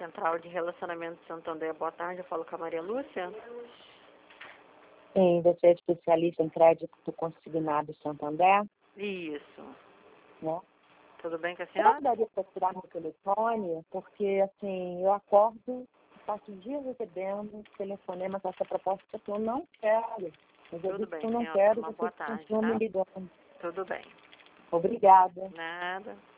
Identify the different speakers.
Speaker 1: Central de Relacionamento de Santander. Boa tarde, eu falo com a Maria Lúcia.
Speaker 2: Sim, você é especialista em crédito consignado Santander?
Speaker 1: Isso.
Speaker 2: Né?
Speaker 1: Tudo bem com a
Speaker 2: Você
Speaker 1: senhora?
Speaker 2: daria para tirar meu telefone? Porque, assim, eu acordo, passo dias recebendo telefonema com essa proposta que eu não quero. Mas eu
Speaker 1: Tudo
Speaker 2: disse
Speaker 1: bem,
Speaker 2: que eu não
Speaker 1: senhora.
Speaker 2: quero,
Speaker 1: Uma
Speaker 2: você
Speaker 1: boa tarde,
Speaker 2: continua
Speaker 1: tá?
Speaker 2: me ligando.
Speaker 1: Tudo bem.
Speaker 2: Obrigada.
Speaker 1: Nada.